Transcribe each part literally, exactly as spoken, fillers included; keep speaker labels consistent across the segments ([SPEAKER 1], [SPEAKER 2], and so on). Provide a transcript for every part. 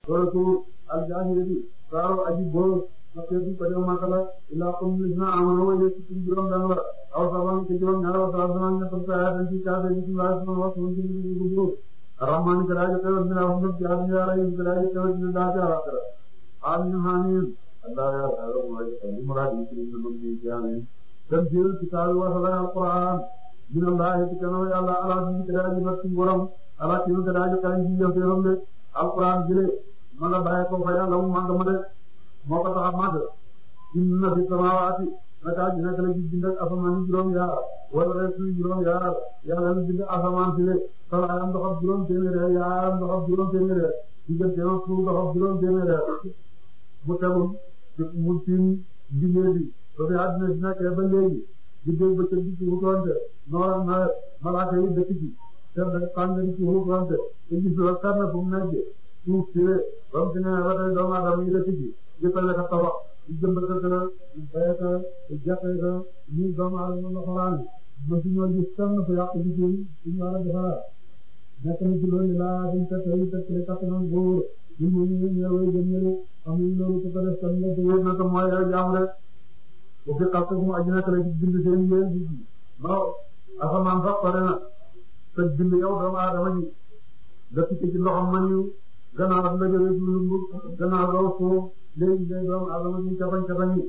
[SPEAKER 1] suratu al-jaahiliyya saaro aji boo makkeetu ko dem makala ila qum lisna amana wa yati juróom dan la aw saban ci juróom ñaar wa saban ñett ko ayat ci kaabe ci bismillah wa sunna ci bu rahman karaje ko dina hum ci jaami ya ray karaje ko dina da ta akara amin amin allah ya allah wa ya muradi ci ñu ci jaami tanzil kitab wa salam al-quran min allah ci kana ya allah ala ci karaje ba ci borom ala ci karaje kan ci yow teeram de al-quran jile ma nga baye ko fa yalla mu mag ma de moo ko tax a màgg inna fi samaawaati naka ji nekk la ci bind ak asamaan juróom yaar wala rek suy juróom yaar yàlla na bind asamaan si de salaayam doxab juróom téeméer yaaram doxab juróom téeméer digganteem ak suuf doxab juróom téeméer bu tegul mu tiim mbindee bi ba fi àddina si nekkee ba léegi diggéey bëccëg di ci wutoonte noor ak nawet malaaka yi dëkk ci seen rek tàng di ci wutoonte te gis la kenn fu mu nekk suuf si de ba mu fi nee ba tey doomu aadama yi dëkk ci jëppale ka tabax di jëmbal ka gën a béy ka jàppee ka ñun doomu aadama la xoraan ba si ñoo gis kenn fa yàq di ci suñu war a defaraat nekk na ci loolu laa dañ fekk ay fekkle kattanam góor ñu ñu ñu ñëwee jëm ñële amuñ loolu ku ko def tam nga wér na ko mooy ay jaam rek bu fi xas mu aji nekk la ci bind seen yéen di ji ba asamaan sax pare na te bind yow doomu aadama ji dëkk ci ci loxam mañu gannaaw nga jëlee ci lumbu gannaaw doo foofu léegi day doomu aadama ji capañ capañ yi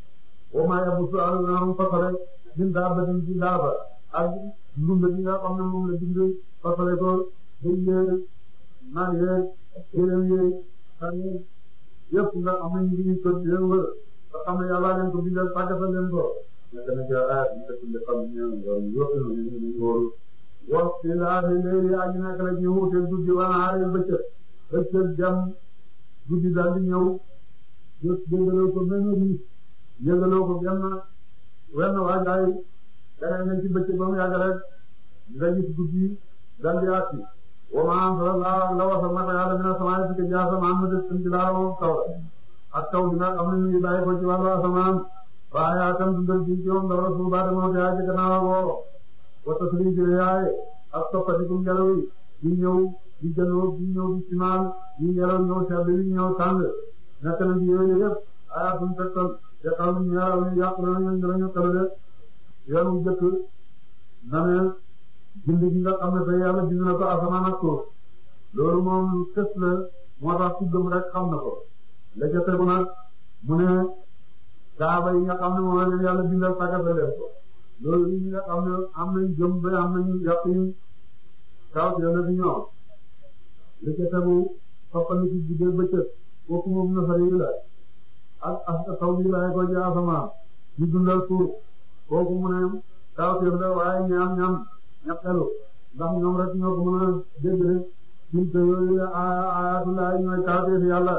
[SPEAKER 1] wa maa yabsu al-ghamaam fasale min daabbatin ci daaba ak ndumbe gi nga xam ne moom la bind fasale ko day yéeg naan yéeg kéem yéeg xar yéeg yëpp nga am nañu ngi ko di leen wër nga xam ne yàlla leen ko bindal tàggatal leen ko nekk na ca ayat yi nekk na xam ne yëpp ñu wóoru wax ci laa fi léegi aji nekk la ci wuute guddi wala aaree bëccëg bëccëg jam guddi daal di ñëw yëpp yëngaloo ko benn riis yëngaloo ko benn wenn waajaay dangay ne ci bëccëg ba mu yàgg rek nga gis guddi daal di àgsi wa maa anzala la wasa mata yàlla mina samaa'i ci ja asamaan ma def ci laa moom taw ak taw bi nag am na ñu bàyyi ko ci wàllu asamaan waaye atam dundal ci ñoom dara suuf ba demoo te ci gannaaw woo wa tasriiji yaay ak toppatikum ngelaw yi di ñëw di jëndoo di ñëw di simaal di ngelaw ñëw sedd di ñëw tàng nekk na ci yooyu yëpp ayatun tegtal te xam ne ñaar ñu yàq nañu ñu ñu xel de yoonu jëkk na ne bind gi nga xam ne tey yàlla bind na ko asamaan ak suuf loolu moom lu tës la moo tax ku gëm rek xam na ko la ca tegu nag mu ne saaba yi nga xam ne moom la leen yàlla bindal tàggatal leen ko loolu yi nga xam ne am nañ jëm ba am nañu yàq yi kaw ci yàlla di ñëw la ca tegu soppandi ci jigéen bëccëg kooku moom na fari la ak ak taw bi laay ko ja asamaan ñu dundal suuf kooku mu ne kaw ci la waaye ñaam ñaam ñaqelu ndax ñoom rek ñoo ko mën a dégg rek ñun te yooyu ayatullah ñooy kaw ci yàlla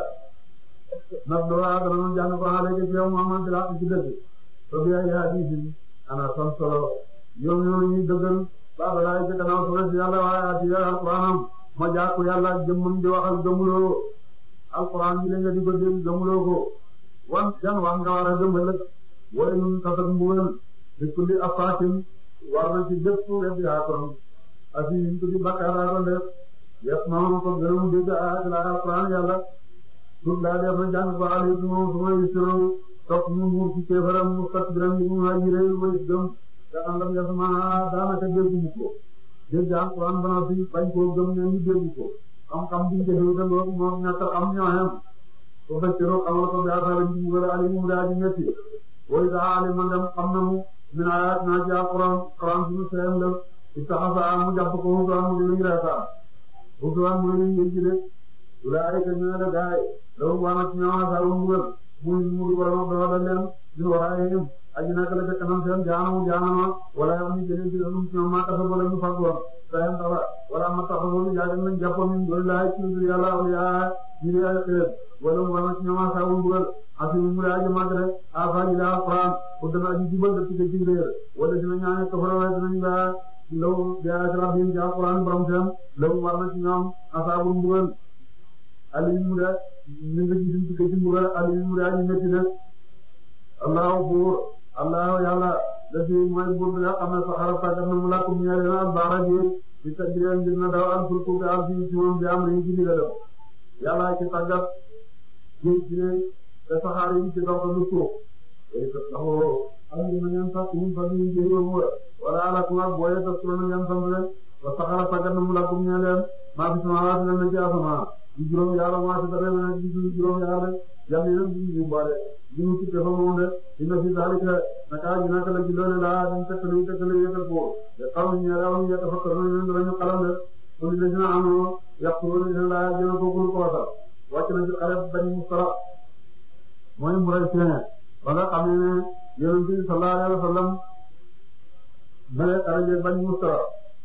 [SPEAKER 1] ndax doo aadama noonu jàng ko xale ci yow Muhammad la ci dëgg to bi ay hadith ana son solo ñoom ñoo ñuy dëggal baba laay ci gannaaw solo ci yàlla waaye ati alquranam ma jàkku yàlla jëmmam di waxal gëmuloo alquran bi la nga di ko dégg gëmuloo ko wan jan wax nga war a gëmal wala ñun tasak mbugal di kulli afaatin war na ci bépp weddi aakoon asi ñu ko di bakkaar aakoon def yes maam ko gënum dégg ayat la alquran yàlla tur daa def na jàng ko ali moom suma yisiro topp mu muur ci kéefaram mu kat biram yi mu hajire way gëm te àndam yasma daanaka dégg mu ko dégg alquran bana fi bañ koo gëm ne ñu dégg ko xam-xam biñ ko déglu loolu moom ñett am ñoo xam soo fekkee xamal ko bi asal bi mu wala ali mu daa di metti way daa ali man dem xam na mu min ayat naa ci alquran quran suñu seen la ittaxasa mu jàpp ko hutuwaan mu di luñu reetaan hutuwaan mooy luñu ngeen ci de ulaa'ika ñu ne la gaay law waana ci ñoom asaaru mbugal muy mu borom doo leen ñu waraayim aji nak la ca kanam seen jaanamu jaanama wala am ni jëlee ci ñoom ñoom ma tafa wala ñu faggoon sayam dara wala ma taxawul yaa dem nañ jàppoon ñu doon laay ci yàlla aw yaa ñu di ay xeer wala waana ci ñoom asaaru mbugal asimu mu aji mag rek afa ila alquran ko dana aji jubal ci ci réer wala dina ñaane ko fara way dinañ ba law yaa rabbi ci alquran borom seen law war na ci ñoom asaaru mbugal aliou Moussa ñu ngi gis ñu ci mbugal aliou Moussa ñu métti de allahu buur allahu yàlla la fi mooy buur bi nga xam ne saxara tàggat na mu lakkum ñaari na al baara ji di tàggat ngir na daw al fulku bi al fi ci moom bi am nañu ci digalam yàlla ci tàggat géej gi ne te saxaar yi ci dox lu suuf yooyu kat taxawoo am na ngeen sax ñun sax ñu ngi wala ala kuma booyee tas na ngeen sant leen ba saxaar tàggat na mu la gum ñee leen maa fi sama waati leen na ci asamaan di juróom yàlla maa fi dara na di juróom yàlla yàlla yéen di ñu boole di ñu tukkee fa moom de dina fi zalika naka ji naka la ci loole laa dañ tekkale tekkale yëkkal ko te xaw ñu ñaaraw ñu yetta fa ñu ñu dañu xalam de ko li dina amoo yàqu dina la jëna ko ko ko wasal wàcc na ci xare Bani Mustara mooy mu ray seen ba nga xam ne Yonent bi sallallahu alayhi wa sallam bale xare Bani Mustara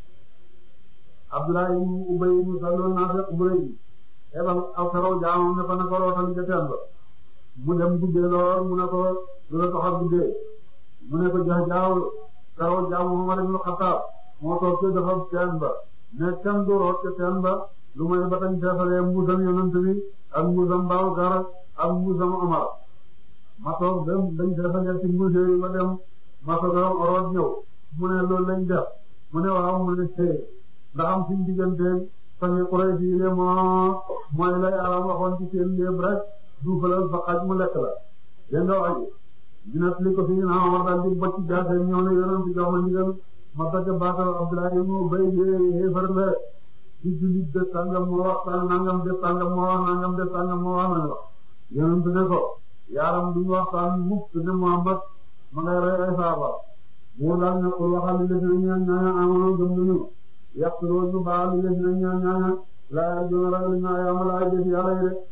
[SPEAKER 1] Abdullah ibn Ubay ibn Salul Nafiq bu rëy ebal aw saraw jaamam ne ko na ko rootal ca teen ba mu dem guddee lool mu ne ko du la tax a guddee mu ne ko jax jaaw saraw jaamu Umar ibn Khattab moo toog ci dafa teen ba ne kenn du root ca teen ba lu may ba tañ feesalee mbuusam Yonent bi ak mbuusam Babakar ak mbuusam Umar ma toog dem dañ feesalee ci mbuus yi ba dem ma soog a root ñëw mu ne loolu lañ def mu ne waaw mu ne see ndax am suñ diggante sañi Quraysh yi ne moo mooy lay aram waxoon ci seen léeb rek duufalal fa xaj mu lekk la dégg nga wax ji dina li ko fi ñu naan war daal di bocc jaase ñëw ne Yonent bi jox ma ndigal ma dagg baatal Abdullah ibn Ubay yéefar la ci jullit de sàngam moo wax nangam de sàngam moo wax nangam de sàngam moo wax nañu wax Yonent ne ko yaaram duñu waxtaan mukk ne Muhammad ma ngay rey ay saaba buur daal ne ko waxal li def na ñaaña amono gëm nañu yàq loolu ñu baal li def na ñaaña laa joona ragal ñaa yama laa def yàlla yi de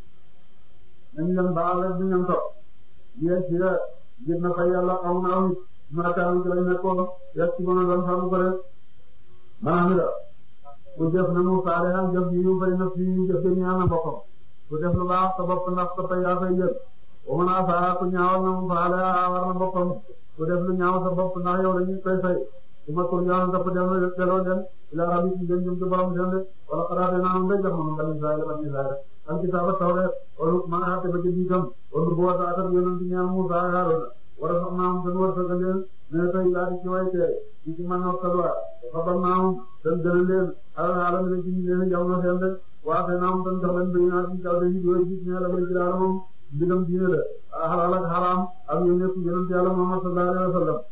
[SPEAKER 1] nañu leen baal rek di ñam topp yee ci gis na fa yàlla xaw na aw nit maakaanu ci lañ nekkoon yàq ci mën a doon xamu ko rek maanaam la ku def na mu faale ak jëf yi yu bari na fi jëf yi ñaan na boppam ku def lu baax sa bopp ndax sa pay yaa fay jël wa mën a faa ku ñaawal na mu faale war na boppam ku def lu ñaaw sa bopp ndax yow dañuy koy fay su ma ko ñaaw nga ko dem delloo leen ila rabbi ci dem jëm ci borom seen de wala xaraate naa noonu day jox ma bani Israël bani Israël al kitaaba tawreet wala ma xaate ba ci diikam wala bu wata atam yonent ñaan Musa ak Haaruna wala sax naam seen wërsëgal leen ne tey laa di ci way teere ci ci man ak salwa xabar naam seen gën a leen ala alam ne ci ñu leen jamono seen de waate naam seen jox leen bay naa ci kaw de yooyu gis ne la bay ci daal moom mbigam diine la halal ak haram ak ñu nekk yonent Yàlla Muhammad sallallahu alayhi wa sallam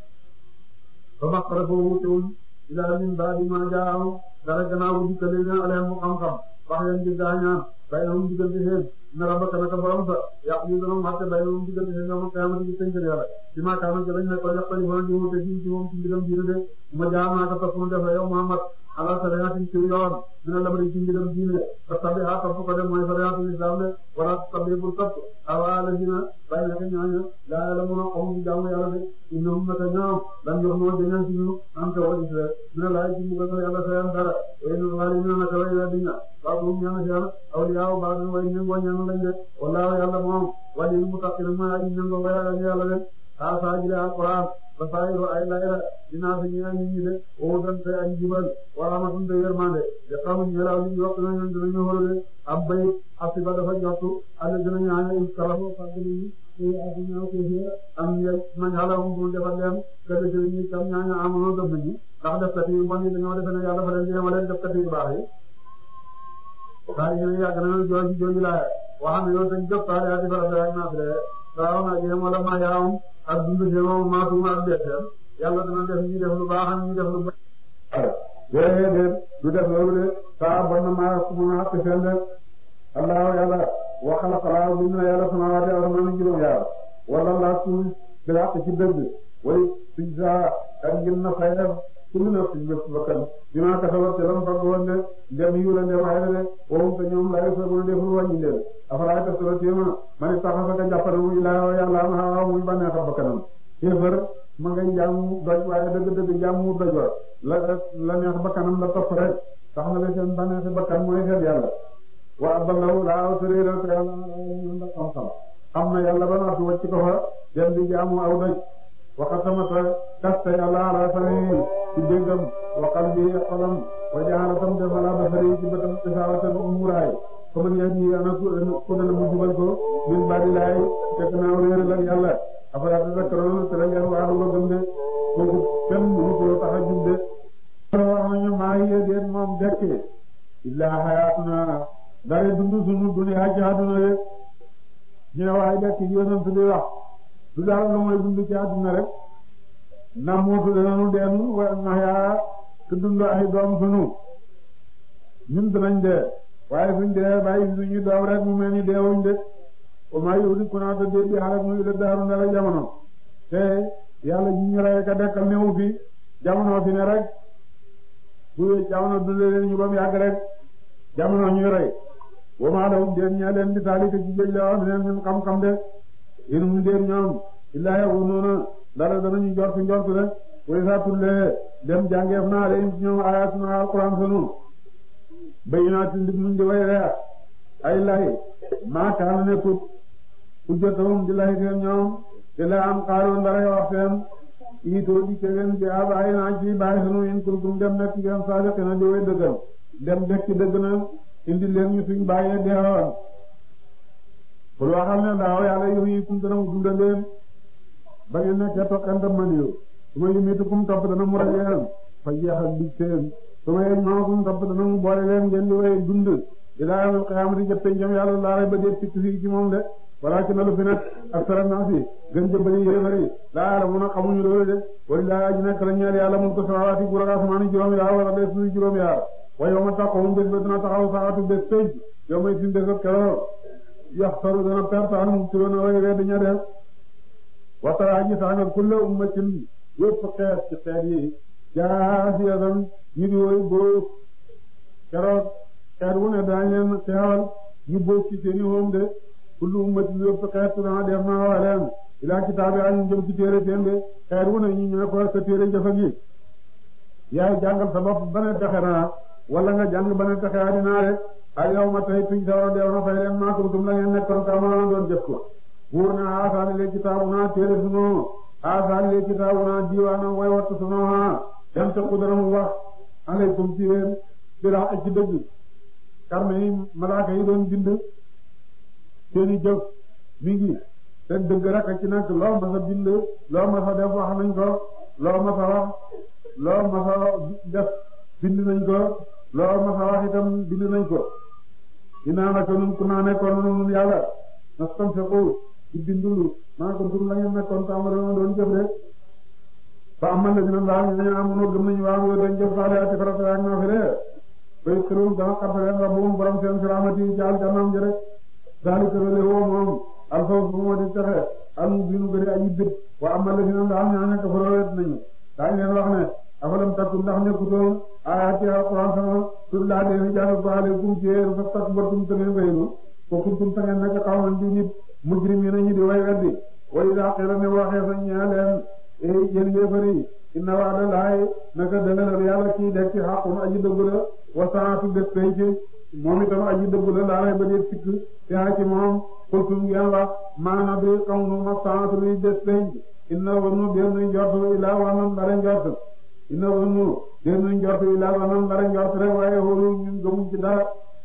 [SPEAKER 1] ba baqara foofu teewul ilaa min baadi ma jaaw dara gannaaw bu dikkale leen alayhim mu xam-xam wax leen ci gaañaan bay na mu diggante seen na rabbaka naka borom sa yàq ñu doon waxte bay na mu diggante seen ñoom kaamati ci tënkal yàlla ci ma kaama ci lañ ne ko yàqali fa di wute ci ci moom ci mbigam diine de ma jaam naa ko topp mu def yow Muhammad ala sariyatin ci yoon dina lamari ci mbigam diine te tabi a topp ko de mooy sariyatul islam de wala tabi bu topp awa la dina bay naka ñooñu laa la mën a xamu ci jaamu yàlla de innahum naka ñoom dañ jox noo jëñal ci ñu am te wali ci dina laaj ci mbugal yàlla sayan dara way na wali na naka way la dina ba bu ñaan ci yàlla awliyaaw ba dañ way ñango ñaan lañ de wallaahu yàlla moom wali mu taqir ma ay ñango way yàlla de ha sa jila alquran ba sayro ay layla dina fi ñaan ñi de o dan te ay jibal wa rahmatun de yermande de xamu ñu la ñu wax nañu dañu horole am bay asiba dafa jottu ala dina ñaan ay kalamu fadli yi aduna ko fi am ya man hala mu defal leen kede de ñi tam ñaan amono do nañu ndax def kat yi bon yi dañoo defe ne yàlla fa leen di yemale def kat yu baax yi saa yi yàgg nañu jooju jooju laa wax ne yow dañ jot saa yaa di faral di rek naa fi de saa ma yem wala ma yaawum ak dundu si moom maatuma ak deeteem yàlla dana def ñi def lu baax ak ñi def lu baax. déedéet du def loolu de saa bon na maa su ma xàq seen de allahu yàlla wa xalaqalaa bind na yàlla samaawaati asamaan juróom yaar wala laa suuf bi xàq ci dëgg way suñ saa ak ngir na fayal kullu nafsin bépp bakkan dinaa kasabat te lam fagg woon de ndem yu la ndem xayma de woowum te ñoom laay soogul deful wàññi leen afaraay te solo téema man it taxasa ka jàppale mu ilaa yàlla am xaaw muy bànneex a bakkanam kéefër ma ngay jaamu doj waaye dëgg-dëgg jaamu doj wa la la neex bakkanam la topp rek tax na la seen bànneexi bakkan mooy xeet yàlla wa ballahu laa tëréeral te yàlla ñoom da xam-xam xam na yàlla ba naatu wacc ko fa dem di jaamu aw doj waxatamata kaste yàlla ala sami ci déggam wa qalbi xolam wa jaaratam def ala basari ci bëtam isawatan umuraay comme ni yadi ana ku dana mu jubal ko min badi laay fekk naa réeral ak yàlla afala tadakkaruna te la ngeen waaru ba gëm de kooku kenn mënu ko tax a jub de wax nañu maa yi déet moom dekk illaa xayaatuna dara dundu sunu duniyaa ci àdduna rek ñu ne waaye dekk yi yonent bi wax du dara lu mooy dund ci àdduna rek na muutu danañu deenu wa na yaa te dund ay doom sunu ñun dinañ dee waaye suñ dee bàyyi suñu doom rek mu mel ni deewuñ de o maa yóbbu ku naata dee bi xaaral muy la daaru ndara jamono te yàlla ji ñu rey ka dekkal newu fi jamono fi ne rek bu jamono dundee leen ñu ba mu yàgg rek jamono ñuy rey wa maa lahum deen ñaa leen di taalika ci géej la wax neen ñun xam-xam de in hum deen ñoom illaa yazuunnuuna dara danañu njort njort rek wa izaa tullee dem jàngeef naa leen ci ñoom aayatunaa alquran sunu bayyinaatin ndig muñ di way reer ay lay maa kaana nekkut hujjatuhum di lay seen ñoom te la am xaaroon dara wax seen iitoo di kegen bi abaay naa ci baay sunu in kuntum dem nekk ngeen saadiqiina di way dëggal dem dekk dëgg na indi leen ñu suñ bàyyee deewoon pour waxal ne daaw yàlla yuhyikum dana mu dundal leen ba ngeen nekkee toqante maniyu su ma yumitukum topp dana mu rey leen fa jeexal dig seen su ma yejma'ukum topp dana mu boole leen ngeen di way dund ilaa yawmil qiyaamati jëpp pencam yàlla laa ba dee sikk fii ci moom de walaakinna lu fi nekk aksara naasi gën jëbbali yéefari laa ya'lamuuna xamuñu loolu de walillaahi aji nekk la ñeel yàlla mulku samaawaati buur ak asamaani juróom yaar wala bee suufi juróom yaar wa yawma taqumu bés ba dina taxaw saatu bés pénc yow may suñu bés ak keroog yaxsaru dana perte al mubtiluuna way wedd ña def wa taraa ji saa nga kulla ummatin yépp xeet ci xeet yi jaasiyatan ñu di woy bóof keroog xeet wu ne daañ leen xeewal ñu bóof ci seeni moom de kullu ummatin yépp xeet dana def naa wax leen ilaa kitaabi ñu jëm ci téere seen de xeet wu ne ñu ñëw ko sa téere jëfa gi yaay jàngal sa bopp ba ne texe naa wala nga jàng ba ne texe adinaa rek ak yow ma tey tuñ sawra deew na fay leen maa kuntum la ngeen nekkoon kaamaloon doon jëf ko buur na aasaani le kitaabu naa téere sunu aasaani le kitaabu naa diiwaana way wattu sunu haa dem te ku dara mu wax alaykum ci yéen bira ci dëgg karne yi malaaka yi doon bind seeni jëf mi ngi te dëgg rek ci nekk loo ma sa bind loo ma sa def wax nañ ko loo ma sa wax loo ma sa def bind nañ ko loo ma sa wax itam bind nañ ko dinaa naka nun ku naa nekkoon nun yàlla nastanfiqu ci bindulu maa ko tur la ngeen nekkoon tàmbali doon jëf de fa amal la dina laa ñu amoon gëm nañu waaw dañ jëf saale ati farata ak naafile bay xërum dana xartaleen rabbuhum borom seen firamati jaal jannam jërek daali tërale woo moom alfaw fu moo di texe al binu gëri ayi bit wa amal la dina laa ñaa nekk farowet nañu daañu leen wax ne afalam takku ndax nekkutoon ayati alquran sama tur laa leen jàng ko aleykum ci yéen fa takbartum te ngeen wéylu ko kuntum te ngeen nekk xawman di nit mujrimiina ñi di way weddi wa idaa qiila ne waxee fa ñaa leen e yéen yéefari inna wa'da laahi naka dëggalal yàlla kii dekk xaqun aji dëggu la wa saatu bés penc moom itam aji dëggu la laa lay ba dee sikk te ci moom kultum ngeen wax maana bi xaw nu ma saatu luy bés penc inna wanu den nuy njort ilaa wanan dara njort inna wanu den nuy njort ilaa wanan dara njort rek waaye xoolu ñun gëmuñ ci dara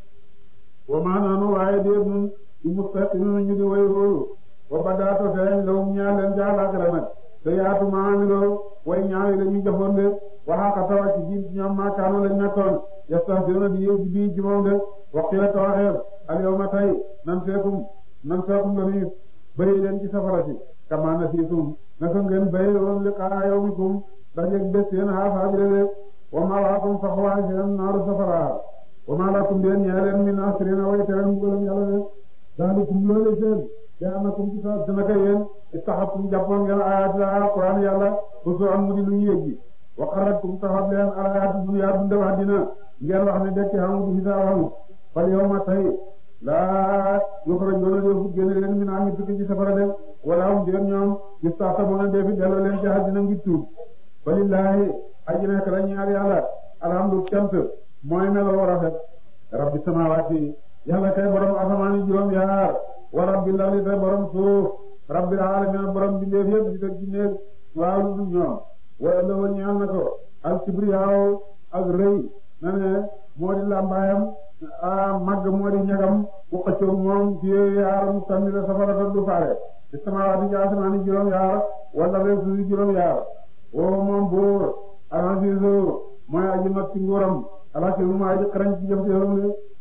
[SPEAKER 1] wa maanaanu waaye dee nun ci mustaqim ñu di way xoolu wa badaato feeñ lawum ñaa leen jaalaaxira nag te yaatu maamiloo way ñaaw yi la ñuy jëfoon de waxaaka tawa ci diin ci ñoom maakaano lañ nekkoon yastahzi'uuna di yéeg ci bii ci moom de waqila tawaxeer al yawma tay nan feekum nan feekum lañuy bëri leen ci safara si kama nasiitum naka ngeen bëri woon liqaa yawmikum dajeek bés seen xaafa bi de wa ma'waakum saxwaay seen naaru safara wa maa lakum deen ñee leen min naasiriina way tereen mbugalam yàlla de daalikum loole seen te annakum ci sa naka yéen istaxabtum jàppoon ngeen ayaati alquran yàlla huzuwan mu di lu ñu yëggi wa qarratkum taxab leen alayaati dunya dundam àddina ngeen wax ne dekk xamu di hisaab xamu fal yawma tay laa yuxrajuuna defu génne leen min ami tukki ci safara de wala hum deen ñoom yustahsabuuna defi delloo leen ci àddina ngi tuub falillaahi aji nekk la ñaar yàlla alhamdu cant mooy meloo rafet rabbi samaawaati yàlla kay borom asamaani juróom yaar wa rabbil ardi te borom suuf rabbil alamin borom bindeef yëpp di ci néeg waaw lu ñoom wala la woon ñaan na ko al kibriyaaw ak rëy na ne moo di lambaayam a màgg moo di ñagam bu xëccoog moom ci yaar mu sànni la safara ta du faare ci samaawaati ci asamaani juróom yaar wala rek suufi juróom yaar woo moom buur al-aziizu mooy aji not ci nguuram alakimu mooy aji xarañ ci jëf ci